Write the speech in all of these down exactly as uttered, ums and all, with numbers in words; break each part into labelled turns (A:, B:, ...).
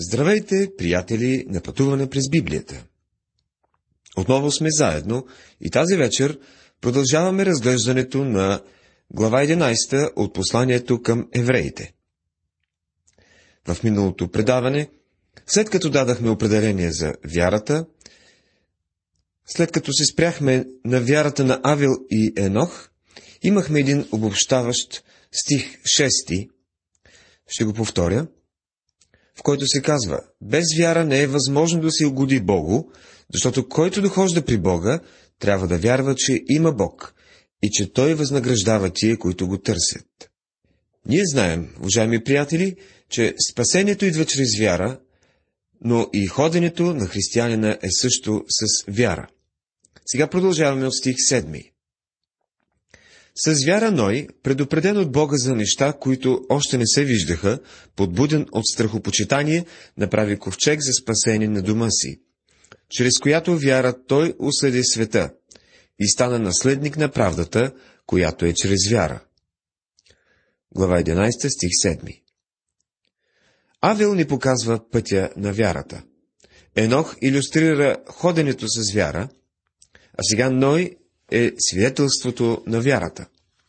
A: Здравейте, приятели на пътуване през Библията! Отново сме заедно и тази вечер продължаваме разглеждането на глава единадесета от посланието към евреите. В миналото предаване, след като дадахме определение за вярата, след като се спряхме на вярата на Авел и Енох, имахме един обобщаващ стих шести, ще го повторя, в който се казва: без вяра не е възможно да се угоди Богу, защото който дохожда при Бога, трябва да вярва, че има Бог и че Той възнаграждава тия, които го търсят. Ние знаем, уважаеми приятели, че спасението идва чрез вяра, но и ходенето на християнина е също с вяра. Сега продължаваме от стих седми. С вяра Ной, предупреден от Бога за неща, които още не се виждаха, подбуден от страхопочитание, направи ковчег за спасение на дома си, чрез която вяра той осъди света и стана наследник на правдата, която е чрез вяра. Глава единадесета, стих седми. Авел ни показва пътя на вярата. Енох илюстрира ходенето с вяра, а сега Ной е свидетелството на вярата.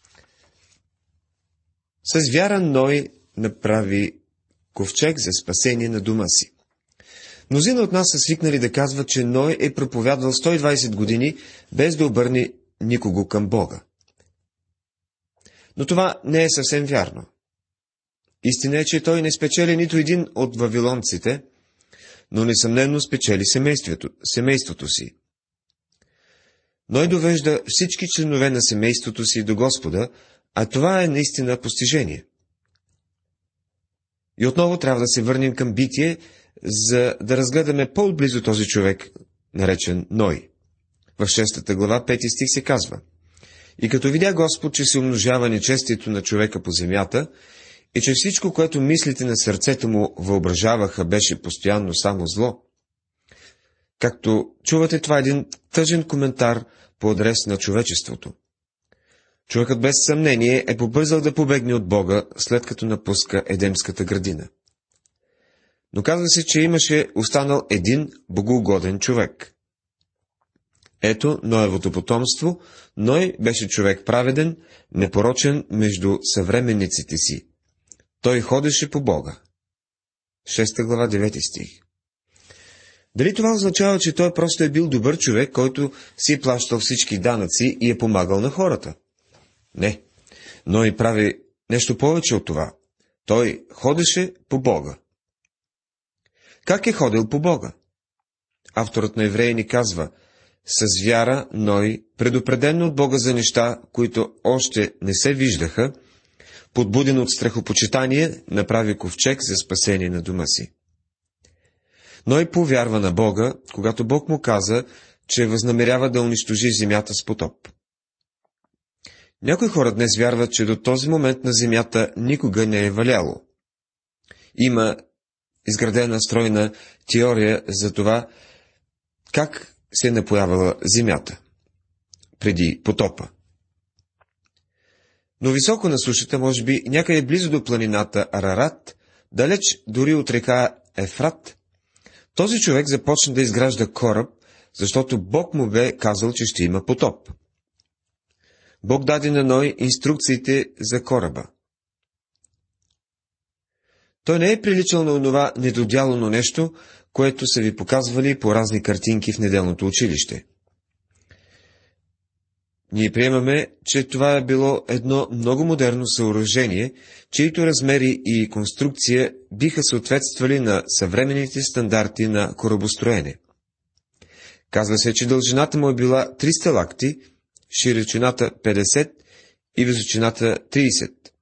A: С вяра Ной направи ковчег за спасение на дома си. Мнозина от нас са свикнали да казват, че Ной е проповядвал сто и двадесет години, без да обърне никого към Бога. Но това не е съвсем вярно. Истина е, че той не спечели нито един от вавилонците, но несъмнено спечели семейството, семейството си. Ной довежда всички членове на семейството си до Господа, а това е наистина постижение. И отново трябва да се върнем към Битие, за да разгледаме по-отблизо този човек, наречен Ной. В шестата глава, пети стих се казва: и като видя Господ, че се умножава нечестието на човека по земята, и че всичко, което мислите на сърцето му въображаваха, беше постоянно само зло. Както чувате, това е един тъжен коментар по адрес на човечеството. Човекът без съмнение е побързал да побегне от Бога, след като напуска Едемската градина. Но казва се, че имаше останал един богоугоден човек. Ето Ноевото потомство. Ной беше човек праведен, непорочен между съвременниците си. Той ходеше по Бога. Шеста глава, девети стих. Дали това означава, че той просто е бил добър човек, който си плащал всички данъци и е помагал на хората? Не, но и прави нещо повече от това. Той ходеше по Бога. Как е ходил по Бога? Авторът на Евреи ни казва: с вяра Ной, предупреден от Бога за неща, които още не се виждаха, подбуден от страхопочитание, направи ковчег за спасение на дома си. Ной повярва на Бога, когато Бог му каза, че възнамерява да унищожи земята с потоп. Някои хора днес вярват, че до този момент на земята никога не е валяло. Има изградена стройна теория за това, как се е напоявала земята преди потопа. Но високо на сушата, може би някъде близо до планината Арарат, далеч дори от река Ефрат, този човек започна да изгражда кораб, защото Бог му бе казал, че ще има потоп. Бог даде на Ной инструкциите за кораба. Той не е приличал на онова недодялано нещо, което са ви показвали по разни картинки в неделното училище. Ние приемаме, че това е било едно много модерно съоръжение, чието размери и конструкция биха съответствали на съвременните стандарти на корабостроене. Казва се, че дължината му е била триста лакти, широчината петдесет и височината тридесет.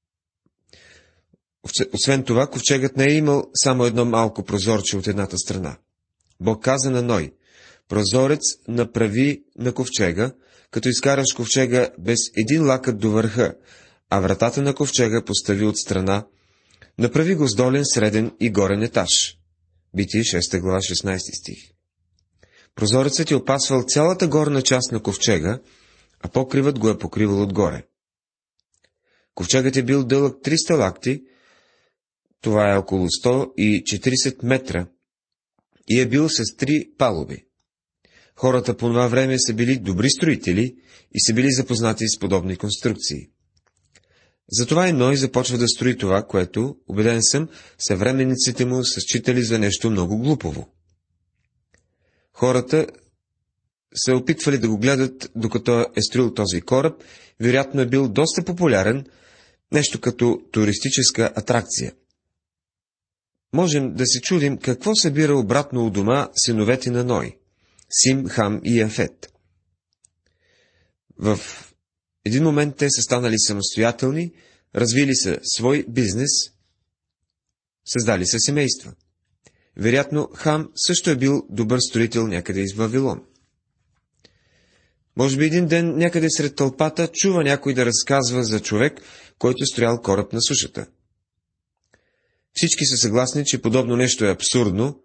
A: Освен това, ковчегът не е имал само едно малко прозорче от едната страна. Бог каза на Ной: прозорец направи на ковчега, като изкараш ковчега без един лакът до върха, а вратата на ковчега постави от страна, направи го с долен, среден и горен етаж. Битие шеста глава, шестнадесети стих. Прозорецът е опасвал цялата горна част на ковчега, а покривът го е покривал отгоре. Ковчегът е бил дълъг триста лакти, Това е около сто и четиридесет метра и е бил с три палуби. Хората по това време са били добри строители и са били запознати с подобни конструкции. Затова и Ной започва да строи това, което, убеден съм, съвременниците му са считали за нещо много глупово. Хората се опитвали да го гледат, докато е строил този кораб, вероятно е бил доста популярен, нещо като туристическа атракция. Можем да се чудим какво събира обратно у дома синовете на Ной – Сим, Хам и Яфет. В един момент те са станали самостоятелни, развили са свой бизнес, създали са семейства. Вероятно, Хам също е бил добър строител някъде из Вавилон. Може би един ден някъде сред тълпата чува някой да разказва за човек, който строял кораб на сушата. Всички са съгласни, че подобно нещо е абсурдно,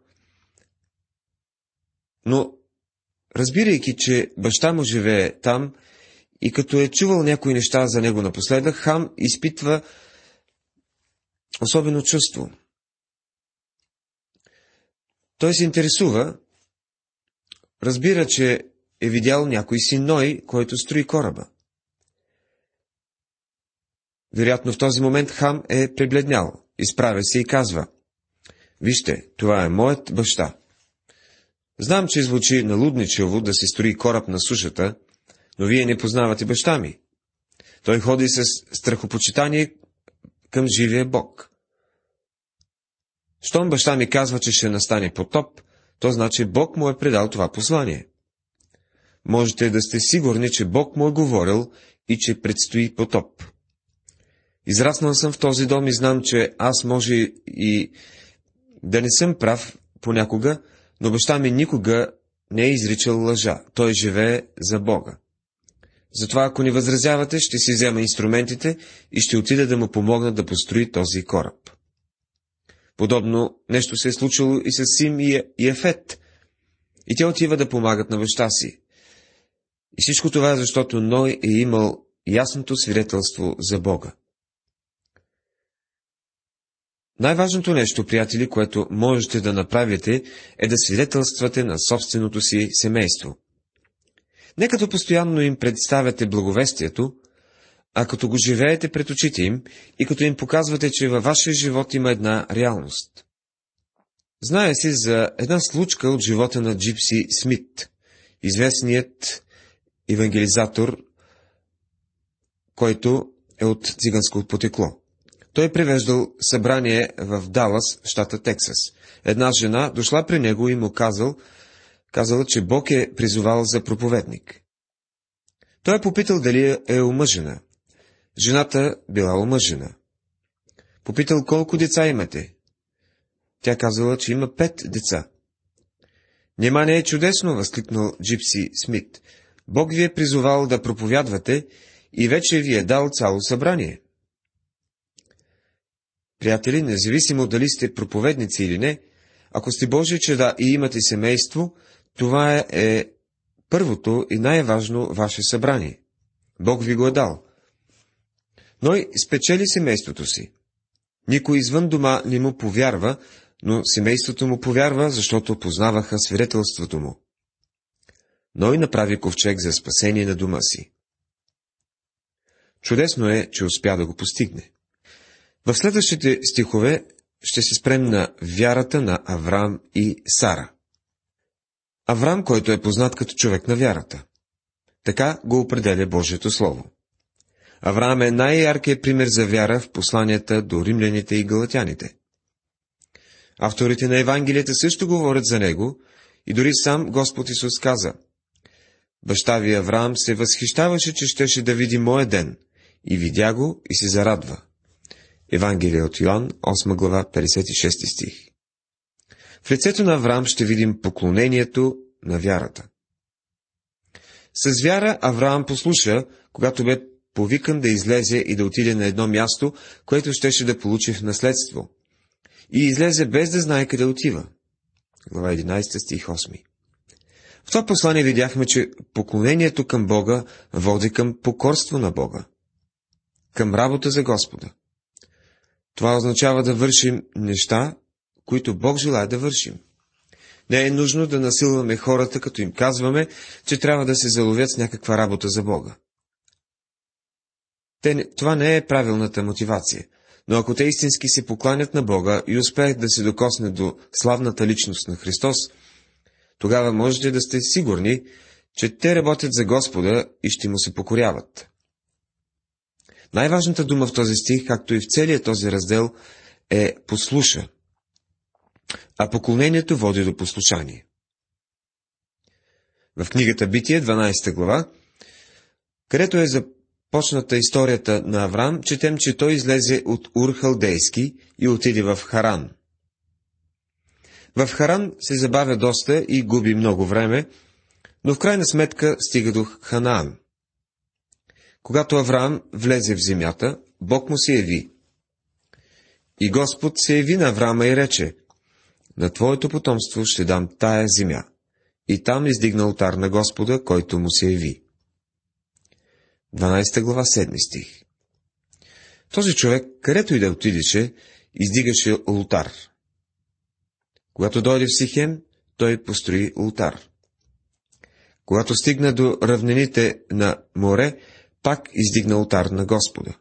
A: но разбирайки, че баща му живее там и като е чувал някои неща за него напоследък, Хам изпитва особено чувство. Той се интересува, разбира, че е видял някой си Ной, който строи кораба. Вероятно в този момент Хам е пребледнял, изправя се и казва: вижте, това е моят баща. Знам, че звучи налудничево да се строи кораб на сушата, но вие не познавате баща ми. Той ходи с страхопочитание към живия Бог. Щом баща ми казва, че ще настане потоп, то значи Бог му е предал това послание. Можете да сте сигурни, че Бог му е говорил и че предстои потоп. Израснал съм в този дом и знам, че аз може и да не съм прав понякога, но баща ми никога не е изричал лъжа. Той живее за Бога. Затова, ако ни възразявате, ще си взема инструментите и ще отида да му помогна да построи този кораб. Подобно нещо се е случило и с Сим и Яфет. И те отива да помагат на баща си. И всичко това е, защото Ной е имал ясното свидетелство за Бога. Най-важното нещо, приятели, което можете да направите, е да свидетелствате на собственото си семейство. Не като постоянно им представяте благовестието, а като го живеете пред очите им и като им показвате, че във вашия живот има една реалност. Знае се за една случка от живота на Джипси Смит, известният евангелизатор, който е от циганско потекло. Той превеждал събрание в Далас, щата Тексас. Една жена дошла при него и му казал, казала, че Бог е призовал за проповедник. Той е попитал дали е омъжена. Жената била омъжена. Попитал колко деца имате. Тя казала, че има пет деца. Нима не е чудесно, възкликнал Джипси Смит. Бог ви е призовал да проповядвате и вече ви е дал цяло събрание. Приятели, независимо дали сте проповедници или не, ако сте Божи чеда и имате семейство, това е първото и най-важно ваше събрание. Бог ви го е дал. Ной спечели семейството си. Никой извън дома не му повярва, но семейството му повярва, защото познаваха свидетелството му. Ной направи ковчег за спасение на дома си. Чудесно е, че успя да го постигне. В следващите стихове ще се спрем на вярата на Авраам и Сара. Авраам, който е познат като човек на вярата. Така го определя Божието Слово. Авраам е най-яркият пример за вяра в посланията до римляните и галатяните. Авторите на Евангелията също говорят за него и дори сам Господ Исус каза: баща ви Авраам се възхищаваше, че щеше да види моя ден, и видя го и се зарадва. Евангелие от Йоан, осма глава, петдесет и шести стих. В лицето на Авраам ще видим поклонението на вярата. С вяра Авраам послуша, когато бе повикан да излезе и да отиде на едно място, което щеше да получи в наследство. И излезе без да знае къде отива. Глава единадесета, стих осми. В това послание видяхме, че поклонението към Бога води към покорство на Бога, към работа за Господа. Това означава да вършим неща, които Бог желае да вършим. Не е нужно да насилваме хората, като им казваме, че трябва да се заловят с някаква работа за Бога. Те, това не е правилната мотивация, но ако те истински се покланят на Бога и успеят да се докоснат до славната личност на Христос, тогава можете да сте сигурни, че те работят за Господа и ще му се покоряват. Най-важната дума в този стих, както и в целия този раздел, е послуша, а поклонението води до послушание. В книгата Битие, дванадесета глава, където е започната историята на Аврам, четем, че той излезе от Ур Халдейски и отиде в Харан. В Харан се забавя доста и губи много време, но в крайна сметка стига до Ханаан. Когато Авраам влезе в земята, Бог му се яви. И Господ се яви на Авраама и рече: на твоето потомство ще дам тая земя. И там издигна олтар на Господа, който му се яви. дванадесета глава, седми стих. Този човек, където и да отидеше, издигаше олтар. Когато дойде в Сихем, той построи олтар. Когато стигна до равнините на море, пак издигна олтар на Господа.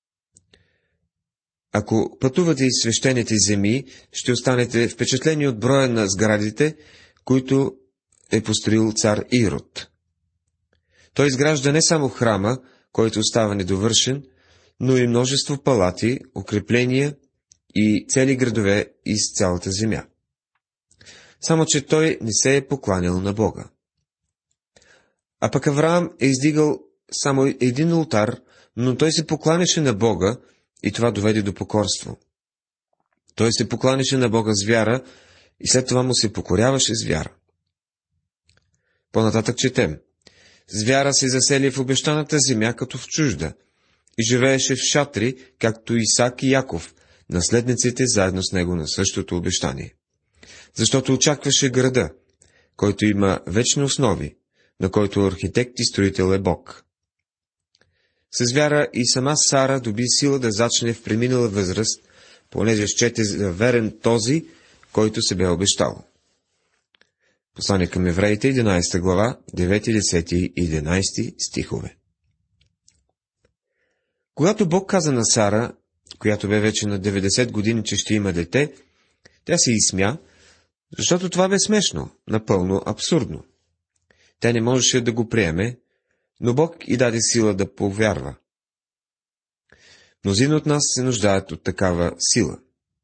A: Ако пътувате из свещените земи, ще останете впечатлени от броя на сградите, които е построил цар Ирод. Той изгражда не само храма, който остава недовършен, но и множество палати, укрепления и цели градове из цялата земя. Само че той не се е покланял на Бога. А пък Авраам е издигал само един олтар, но той се покланяше на Бога и това доведе до покорство. Той се покланяше на Бога с вяра и след това му се покоряваше с вяра. По-нататък четем: с вяра се засели в обещаната земя като в чужда и живееше в шатри, както Исак и Яков, наследниците заедно с него на същото обещание. Защото очакваше града, който има вечни основи, на който архитект и строител е Бог. С вяра и сама Сара доби сила да зачне в преминала възраст, понеже счете за верен този, който се бе обещал. Послание към евреите, единадесета глава, девети, десети и единадесети стихове. Когато Бог каза на Сара, която бе вече на деветдесет години, че ще има дете, тя се изсмя, защото това бе смешно, напълно абсурдно. Тя не можеше да го приеме, но Бог й даде сила да повярва. Мнозина от нас се нуждаят от такава сила.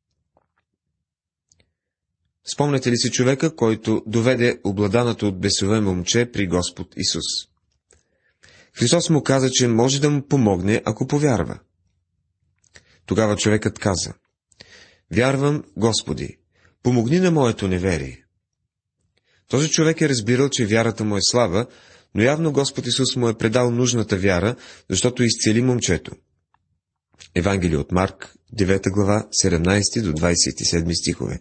A: Спомняте ли си човека, който доведе обладаното от бесове момче при Господ Исус? Христос му каза, че може да му помогне, ако повярва. Тогава човекът каза: вярвам, Господи, помогни на моето неверие. Този човек е разбирал, че вярата му е слаба, но явно Господ Исус му е предал нужната вяра, защото изцели момчето. Евангелие от Марк, девета глава, седемнадесети до двадесет и седми стихове.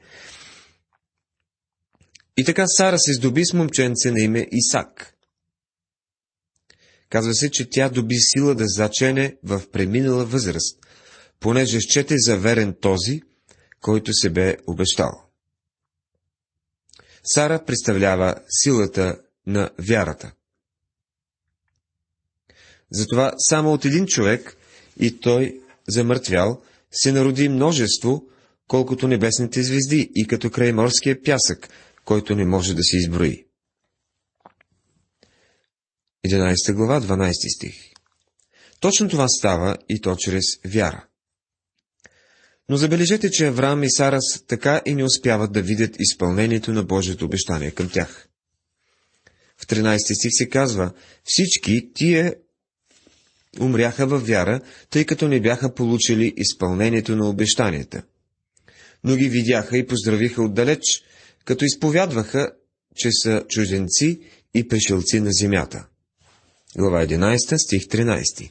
A: И така Сара се здоби с момченце на име Исак. Казва се, че тя доби сила да зачене в преминала възраст, понеже счете за верен този, който се бе обещал. Сара представлява силата на вярата. Затова само от един човек, и той замъртвял, се народи множество, колкото небесните звезди и като крайморския пясък, който не може да се изброи. единадесета глава, дванадесети стих. Точно това става и то чрез вяра. Но забележете, че Авраам и Сара така и не успяват да видят изпълнението на Божието обещание към тях. В тринадесети стих се казва: всички тия умряха във вяра, тъй като не бяха получили изпълнението на обещанията. Но ги видяха и поздравиха отдалеч, като изповядваха, че са чужденци и пришелци на земята. Глава единадесета, стих тринадесети.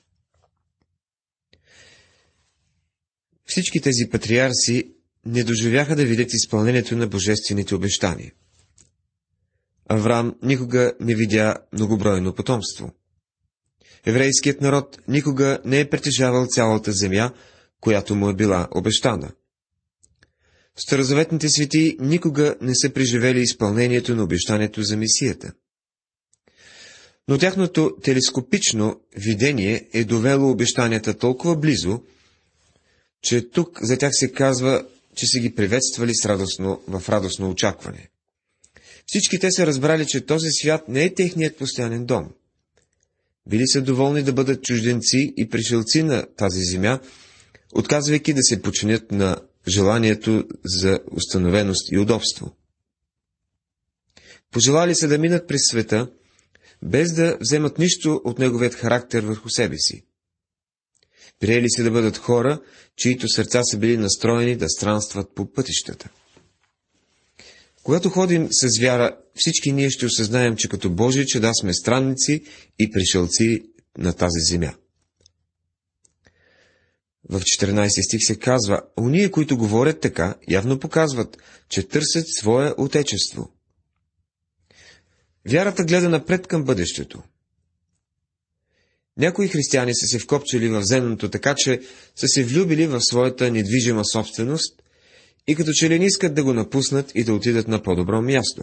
A: Всички тези патриарси не доживяха да видят изпълнението на божествените обещания. Авраам никога не видя многобройно потомство. Еврейският народ никога не е притежавал цялата земя, която му е била обещана. Старозаветните светии никога не са преживели изпълнението на обещанието за Месията. Но тяхното телескопично видение е довело обещанията толкова близо, че тук за тях се казва, че са ги приветствали с радостно, в радостно очакване. Всички те са разбрали, че този свят не е техният постоянен дом. Били са доволни да бъдат чужденци и пришелци на тази земя, отказвайки да се подчинят на желанието за установеност и удобство. Пожелали се да минат през света, без да вземат нищо от неговият характер върху себе си. Приели се да бъдат хора, чието сърца са били настроени да странстват по пътищата. Когато ходим с вяра, всички ние ще осъзнаем, че като Божии чеда сме странници и пришелци на тази земя. В четиринайсети стих се казва: „Оние, които говорят така, явно показват, че търсят свое отечество.“ Вярата гледа напред към бъдещето. Някои християни са се вкопчили в земното така, че са се влюбили в своята недвижима собственост и като че ли не искат да го напуснат и да отидат на по-добро място.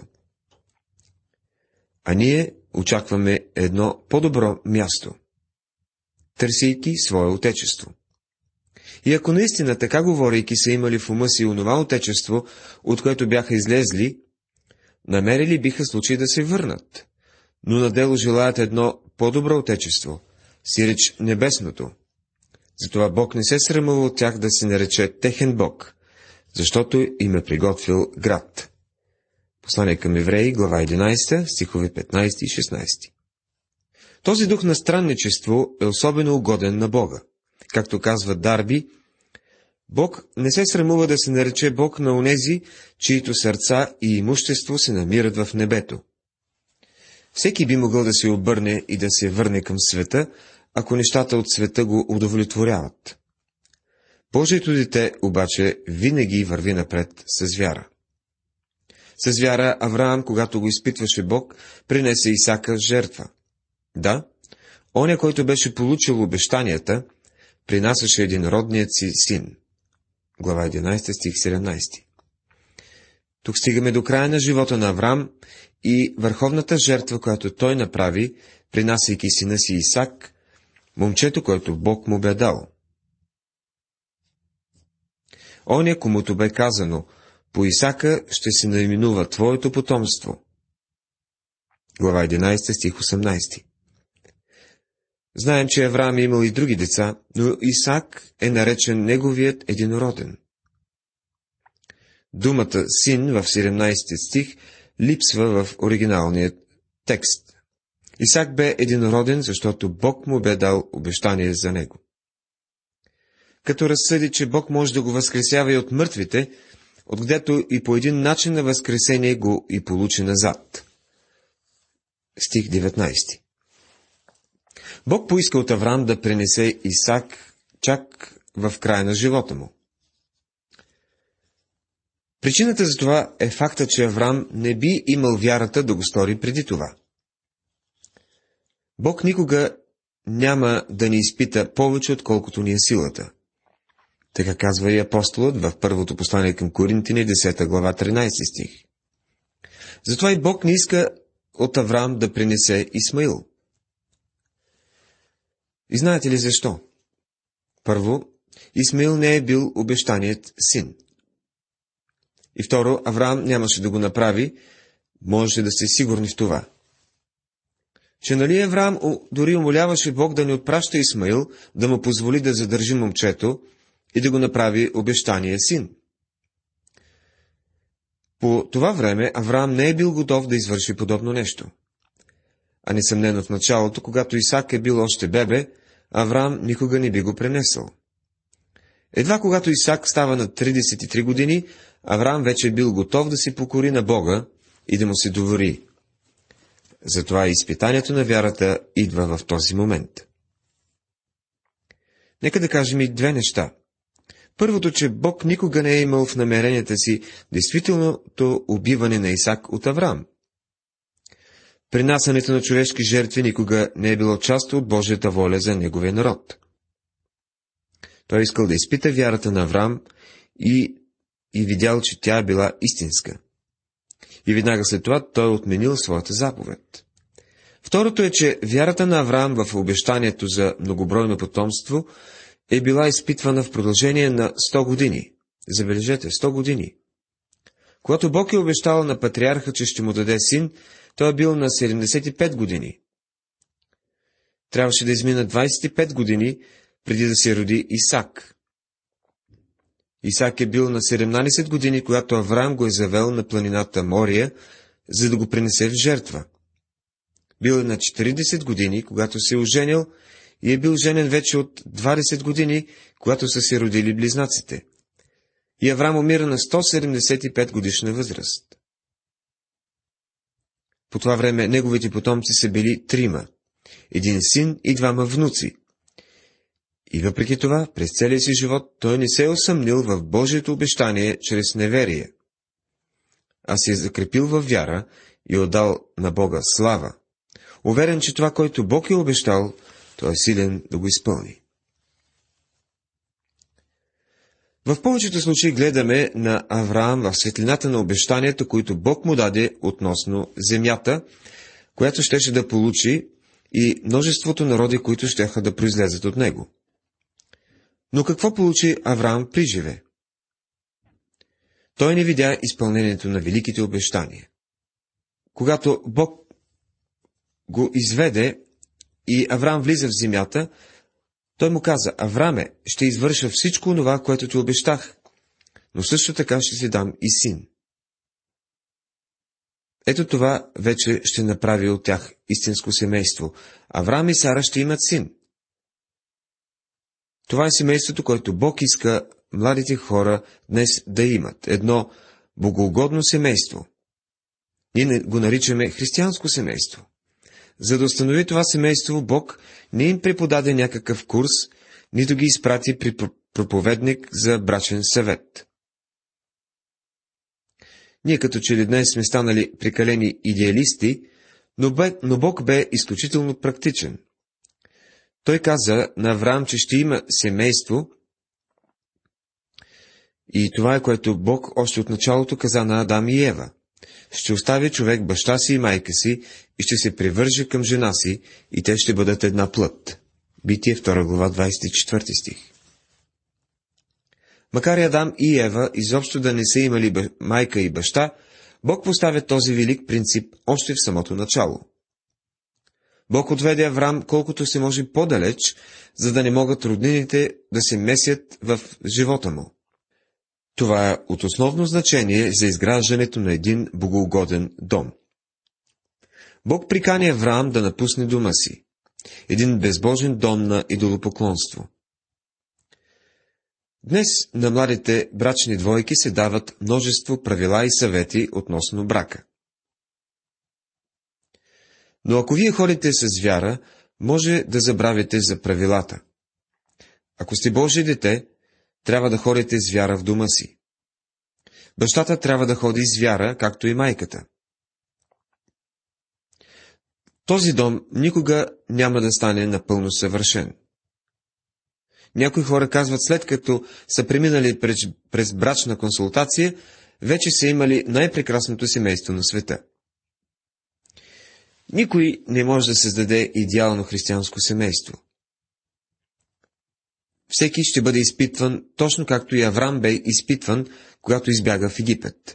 A: А ние очакваме едно по-добро място, търсейки свое отечество. И ако наистина така говорейки са имали в ума си онова отечество, от което бяха излезли, намерили биха случай да се върнат, но на дело желаят едно по-добро отечество, сиреч небесното. Затова Бог не се срамува от тях да се нарече техен Бог, защото им е приготвил град. Послание към Евреи, глава единайсета, стихове петнайсети и шестнайсети. Този дух на странничество е особено угоден на Бога. Както казва Дарби, Бог не се срамува да се нарече Бог на онези, чието сърца и имущество се намират в небето. Всеки би могъл да се обърне и да се върне към света, ако нещата от света го удовлетворяват. Божието дете обаче винаги върви напред с вяра. С вяра Авраам, когато го изпитваше Бог, принесе Исака жертва. Да, оня, който беше получил обещанията, принасяше единродният си син. Глава единайсета, стих седемнайсети. Тук стигаме до края на живота на Авраам и върховната жертва, която той направи, принасяйки сина си Исак, момчето, което Бог му бе дал. Оня, комуто бе казано: „По Исака ще се наименува твоето потомство.“ Глава единайсета, стих осемнайсети. Знаем, че Авраам е имал и други деца, но Исак е наречен неговият единороден. Думата син в седемнайсети стих липсва в оригиналния текст. Исак бе единороден, защото Бог му бе дал обещание за него. Като разсъди, че Бог може да го възкресява и от мъртвите, отгдето и по един начин на възкресение го и получи назад. Стих деветнайсети. Бог поиска от Авраам да пренесе Исак чак в края на живота му. Причината за това е факта, че Авраам не би имал вярата да го стори преди това. Бог никога няма да ни изпита повече, отколкото ни е силата. Така казва и апостолът в първото послание към Коринтини, десета глава, тринайсети стих. Затова и Бог не иска от Авраам да принесе Исмаил. И знаете ли защо? Първо, Исмаил не е бил обещаният син. И второ, Авраам нямаше да го направи, можете да сте сигурни в това. Че нали Авраам дори умоляваше Бог да не отпраща Исмаил, да му позволи да задържи момчето и да го направи обещания син. По това време Авраам не е бил готов да извърши подобно нещо. А несъмнено в началото, когато Исак е бил още бебе, Авраам никога не би го пренесъл. Едва когато Исак става на тридесет и три години, Авраам вече е бил готов да се покори на Бога и да му се довери. Затова изпитанието на вярата идва в този момент. Нека да кажем и две неща. Първото, че Бог никога не е имал в намеренията си действителното убиване на Исак от Авраам. Принасянето на човешки жертви никога не е било част от Божията воля за неговия народ. Той искал да изпита вярата на Авраам и, и видял, че тя е била истинска. И веднага след това той отменил своята заповед. Второто е, че вярата на Авраам в обещанието за многобройно потомство е била изпитвана в продължение на сто години. Забележете, сто години. Когато Бог е обещал на патриарха, че ще му даде син, той е бил на седемдесет и пет години. Трябваше да измина двадесет и пет години, преди да се роди Исак. Исак е бил на седемнадесет години, когато Авраам го е завел на планината Мория, за да го принесе в жертва. Бил е на четиридесет години, когато се е оженил, и е бил женен вече от двадесет години, когато са се родили близнаците. И Авраам умира на сто седемдесет и пет годишна възраст. По това време неговите потомци са били трима, един син и двама внуци. И въпреки това, през целия си живот, той не се е усъмнил в Божието обещание чрез неверие, а се е закрепил във вяра и отдал на Бога слава, уверен, че това, което Бог е обещал, той е силен да го изпълни. В повечето случаи гледаме на Авраам в светлината на обещанието, които Бог му даде относно земята, която щеше да получи, и множеството народи, които щяха да произлезат от него. Но какво получи Авраам при живе? Той не видя изпълнението на великите обещания. Когато Бог го изведе и Авраам влиза в земята, той му каза: Авраме, ще извърша всичко това, което ти обещах, но също така ще си дам и син. Ето това вече ще направи от тях истинско семейство. Авраам и Сара ще имат син. Това е семейството, което Бог иска младите хора днес да имат. Едно богоугодно семейство. Ние го наричаме християнско семейство. За да установи това семейство, Бог не им преподаде някакъв курс, нито ги изпрати при проповедник за брачен съвет. Ние като че ли днес сме станали прекалени идеалисти, но, бе, но Бог бе изключително практичен. Той каза на Авраам, че ще има семейство, и това е, което Бог още от началото каза на Адам и Ева. Ще остави човек баща си и майка си и ще се привърже към жена си, и те ще бъдат една плът. Битие, втора глава, двадесет и четвърти стих. Макар и Адам и Ева изобщо да не са имали майка и баща, Бог поставя този велик принцип още в самото начало. Бог отведе Авраам колкото се може по-далеч, за да не могат роднините да се месят в живота му. Това е от основно значение за изграждането на един богоугоден дом. Бог прикани Авраам да напусне дома си, един безбожен дом на идолопоклонство. Днес на младите брачни двойки се дават множество правила и съвети относно брака. Но ако вие ходите с вяра, може да забравите за правилата. Ако сте Божие дете, трябва да ходите с вяра в дома си. Бащата трябва да ходи с вяра, както и майката. Този дом никога няма да стане напълно съвършен. Някои хора казват, след като са преминали през, през брачна консултация, вече са имали най-прекрасното семейство на света. Никой не може да създаде идеално християнско семейство. Всеки ще бъде изпитван, точно както и Авраам бе изпитван, когато избяга в Египет.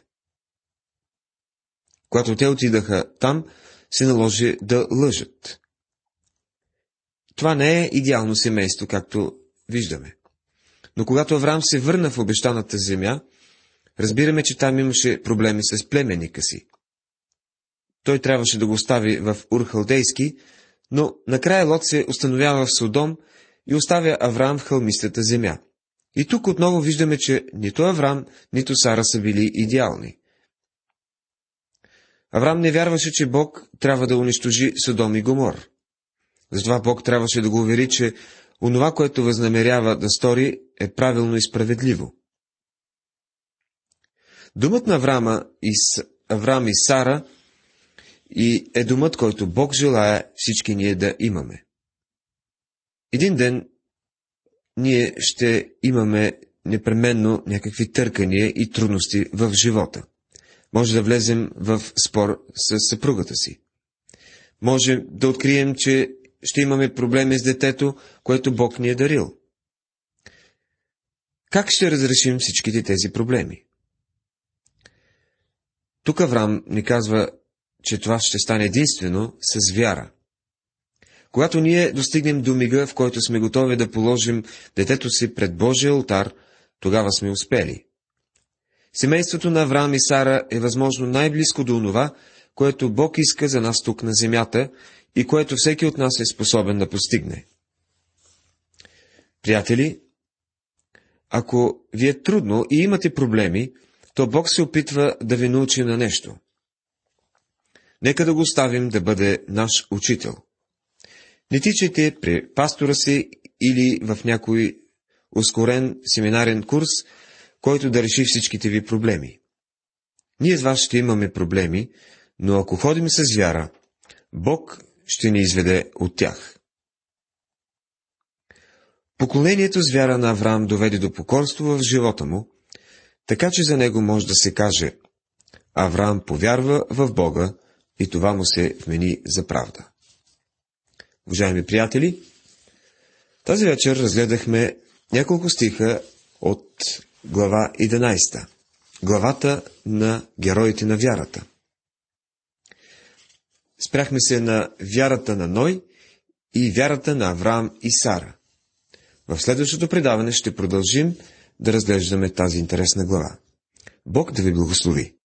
A: Когато те отидаха там, се наложи да лъжат. Това не е идеално семейство, както виждаме. Но когато Авраам се върна в обещаната земя, разбираме, че там имаше проблеми с племенника си. Той трябваше да го остави в Ур-Халдейски, но накрая Лот се установява в Содом и оставя Авраам в хълмистата земя. И тук отново виждаме, че нито Авраам, нито Сара са били идеални. Авраам не вярваше, че Бог трябва да унищожи Содом и Гомор. Затова Бог трябваше да го увери, че онова, което възнамерява да стори, е правилно и справедливо. Думът на Авраама и, С... Авраам и Сара и е думът, който Бог желая всички ние да имаме. Един ден ние ще имаме непременно някакви търкания и трудности в живота. Може да влезем в спор с съпругата си. Може да открием, че ще имаме проблеми с детето, което Бог ни е дарил. Как ще разрешим всичките тези проблеми? Тук Авраам ни казва, че това ще стане единствено с вяра. Когато ние достигнем до мига, в който сме готови да положим детето си пред Божия олтар, тогава сме успели. Семейството на Авраам и Сара е възможно най-близко до онова, което Бог иска за нас тук на земята и което всеки от нас е способен да постигне. Приятели, ако ви е трудно и имате проблеми, то Бог се опитва да ви научи на нещо. Нека да го оставим да бъде наш учител. Не тичайте при пастора си или в някой ускорен семинарен курс, който да реши всичките ви проблеми. Ние с вас ще имаме проблеми, но ако ходим с вяра, Бог ще ни изведе от тях. Поклонението с вяра на Авраам доведе до покорство в живота му, така че за него може да се каже: Авраам повярва в Бога и това му се вмени за правда. Уважаеми приятели, тази вечер разгледахме няколко стиха от глава единайсета, главата на героите на вярата. Спряхме се на вярата на Ной и вярата на Авраам и Сара. В следващото предаване ще продължим да разглеждаме тази интересна глава. Бог да ви благослови!